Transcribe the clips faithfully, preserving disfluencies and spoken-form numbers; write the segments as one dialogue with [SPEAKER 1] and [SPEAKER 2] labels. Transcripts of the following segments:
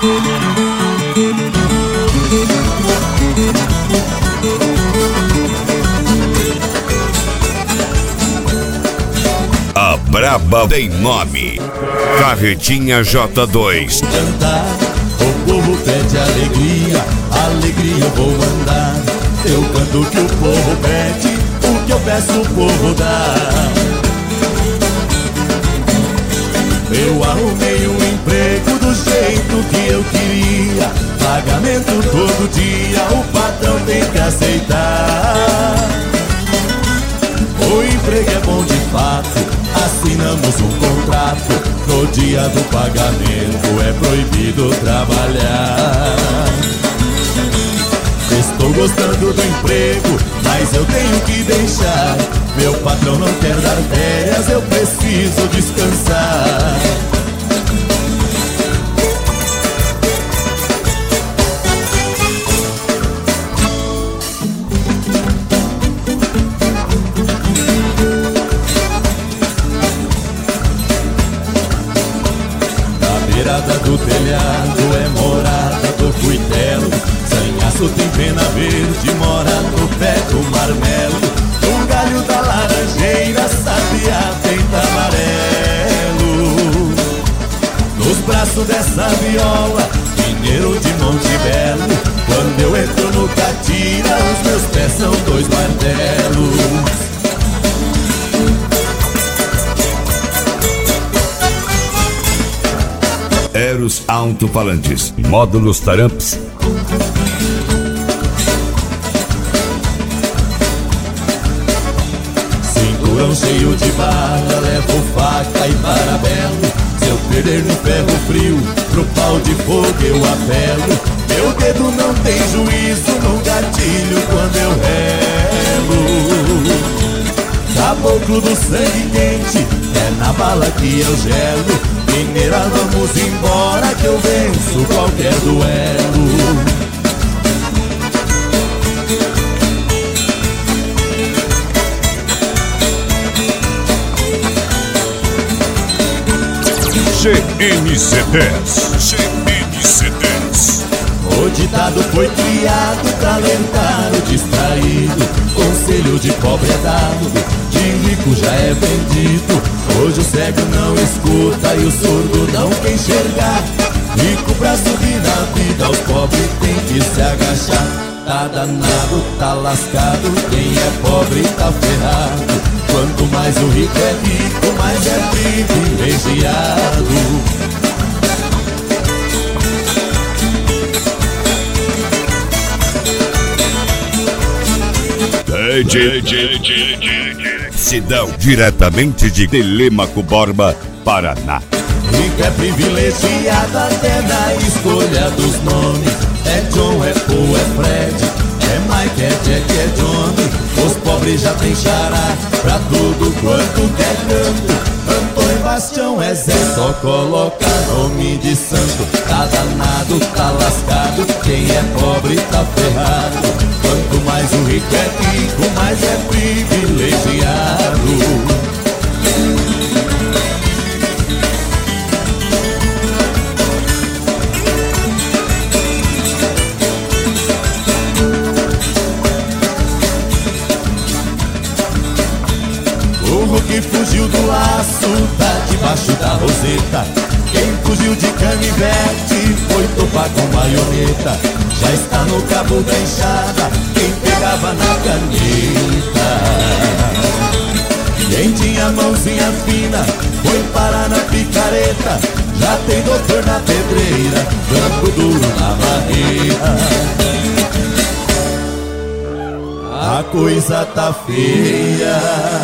[SPEAKER 1] A braba tem nome. Carretinha J dois.
[SPEAKER 2] Cantar, o povo pede alegria, alegria eu vou mandar. Eu canto o que o povo pede, o que eu peço o povo dá. Eu arrumei um emprego do jeito que eu queria. Pagamento todo dia, o patrão tem que aceitar. O emprego é bom de fato, assinamos um contrato. No dia do pagamento é proibido trabalhar. Estou gostando do emprego, mas eu tenho que deixar. Meu patrão não quer dar férias, eu preciso descansar. Na beirada do telhado é morada do cuitelo. Sanhaço tem pena verde, mora no pé do marmelo. No galho da laranjeira, sabiá peita amarelo. Nos braços dessa viola, mineiro de Monte Belo. Quando eu entro no catira, os meus pés são dois martelos.
[SPEAKER 1] Eros Alto-Falantes, módulos Taramps.
[SPEAKER 2] Cinturão cheio de bala, levo faca e parabelo. Se eu perder no ferro frio, pro pau de fogo eu apelo. Meu dedo não tem juízo no gatilho quando eu relo. Caboclo do sangue quente, é na bala que eu gelo. Mineira, vamos embora que eu venço qualquer duelo.
[SPEAKER 1] G N C dez. G N C dez.
[SPEAKER 2] O ditado foi criado pra alertar o distraído. Conselho de pobre é dado, de rico já é vendido. Hoje o cego não escuta e o surdo não quer enxergar. Rico pra subir na vida, os pobres tem que se agachar. Tá danado, tá lascado, quem é pobre tá ferrado. Quanto mais o rico é rico, mais é privilegiado.
[SPEAKER 1] D J Sidão, diretamente de Telêmaco Borba, Paraná.
[SPEAKER 2] Rico é privilegiado até na escolha dos nomes. É John, é Paul, é Fred, é Mike, é Jack, é Johnny. Os pobres já tem xará pra tudo quanto quer canto. Antônio Bastião é Zé, só coloca nome de santo. Tá danado, tá lascado, quem é pobre tá ferrado. Quanto mais o rico é rico, mais é privilegiado. Que fugiu do laço, tá debaixo da roseta. Quem fugiu de canivete foi topar com baioneta. Já está no cabo da enxada, quem pegava na caneta. Quem tinha mãozinha fina foi parar na picareta. Já tem doutor na pedreira, campo duro na barreira. A coisa tá feia,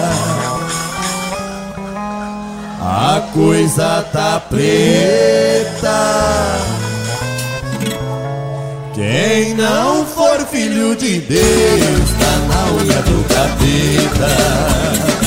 [SPEAKER 2] a coisa tá preta. Quem não for filho de Deus tá na unha do capeta.